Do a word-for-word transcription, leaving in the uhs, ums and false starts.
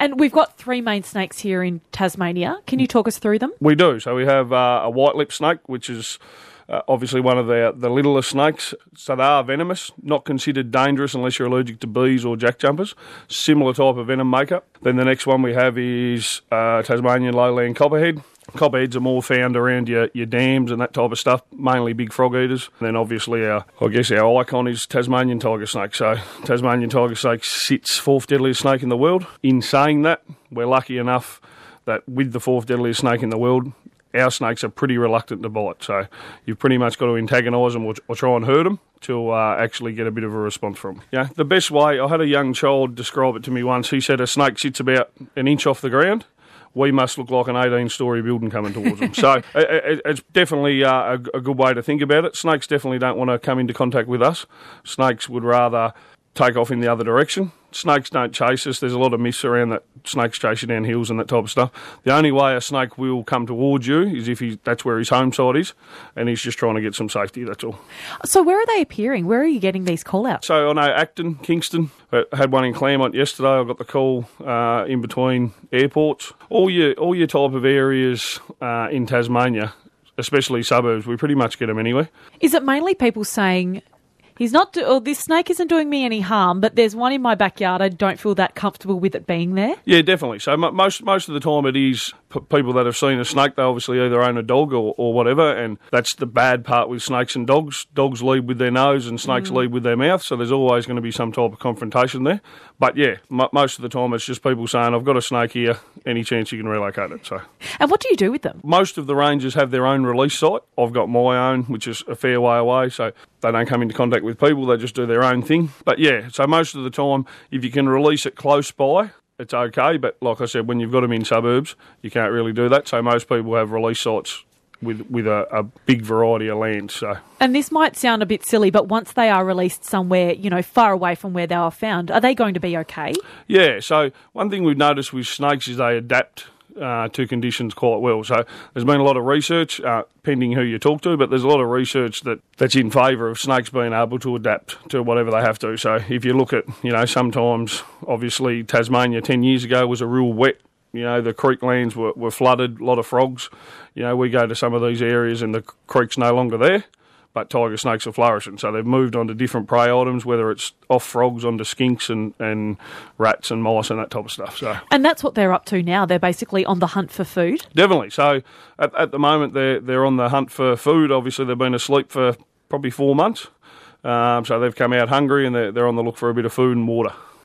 And we've got three main snakes here in Tasmania. Can you talk us through them? We do. So we have uh, a white-lipped snake, which is uh, obviously one of the, the littlest snakes. So they are venomous, not considered dangerous unless you're allergic to bees or jackjumpers. Similar type of venom makeup. Then the next one we have is uh, Tasmanian lowland copperhead. Copperheads are more found around your, your dams and that type of stuff, mainly big frog eaters. And then obviously our, I guess our icon is Tasmanian tiger snake. So Tasmanian tiger snake sits fourth deadliest snake in the world. In saying that, we're lucky enough that with the fourth deadliest snake in the world, our snakes are pretty reluctant to bite. So you've pretty much got to antagonise them or, or try and hurt them to uh, actually get a bit of a response from them. Yeah, the best way, I had a young child describe it to me once. He said a snake sits about an inch off the ground. We must look like an eighteen-storey building coming towards them. So it, it's definitely uh, a, a good way to think about it. Snakes definitely don't want to come into contact with us. Snakes would rather take off in the other direction. Snakes don't chase us. There's a lot of myths around that snakes chase you down hills and that type of stuff. The only way a snake will come towards you is if he, that's where his home site is, and he's just trying to get some safety, that's all. So where are they appearing? Where are you getting these call-outs? So I know Acton, Kingston, I had one in Claremont yesterday. I got the call uh, in between airports. All your, all your type of areas uh, in Tasmania, especially suburbs, we pretty much get them anyway. Is it mainly people saying, he's not, do- or this snake isn't doing me any harm, but there's one in my backyard, I don't feel that comfortable with it being there? Yeah, definitely. So m- most most of the time it is p- people that have seen a snake, they obviously either own a dog or, or whatever, and that's the bad part with snakes and dogs. Dogs lead with their nose and snakes mm. lead with their mouth, so there's always going to be some type of confrontation there. But yeah, m- most of the time it's just people saying, I've got a snake here, any chance you can relocate it. So. And what do you do with them? Most of the rangers have their own release site. I've got my own, which is a fair way away, so they don't come into contact with people, they just do their own thing. But yeah, so most of the time, if you can release it close by, it's okay. But like I said, when you've got them in suburbs, you can't really do that. So most people have release sites with with a, a big variety of land. So. And this might sound a bit silly, but once they are released somewhere, you know, far away from where they are found, are they going to be okay? Yeah, so one thing we've noticed with snakes is they adapt Uh, to conditions quite well. So there's been a lot of research, uh, pending who you talk to, but there's a lot of research that, that's in favour of snakes being able to adapt to whatever they have to. So if you look at, you know, sometimes, obviously Tasmania ten years ago was a real wet, you know, the creek lands were, were flooded, a lot of frogs. You know, we go to some of these areas and the creek's no longer there, but tiger snakes are flourishing. So they've moved on to different prey items, whether it's off frogs onto skinks and, and rats and mice and that type of stuff. So, and that's what they're up to now. They're basically on the hunt for food? Definitely. So at, at the moment they're, they're on the hunt for food. Obviously they've been asleep for probably four months. Um, so they've come out hungry and they're, they're on the look for a bit of food and water.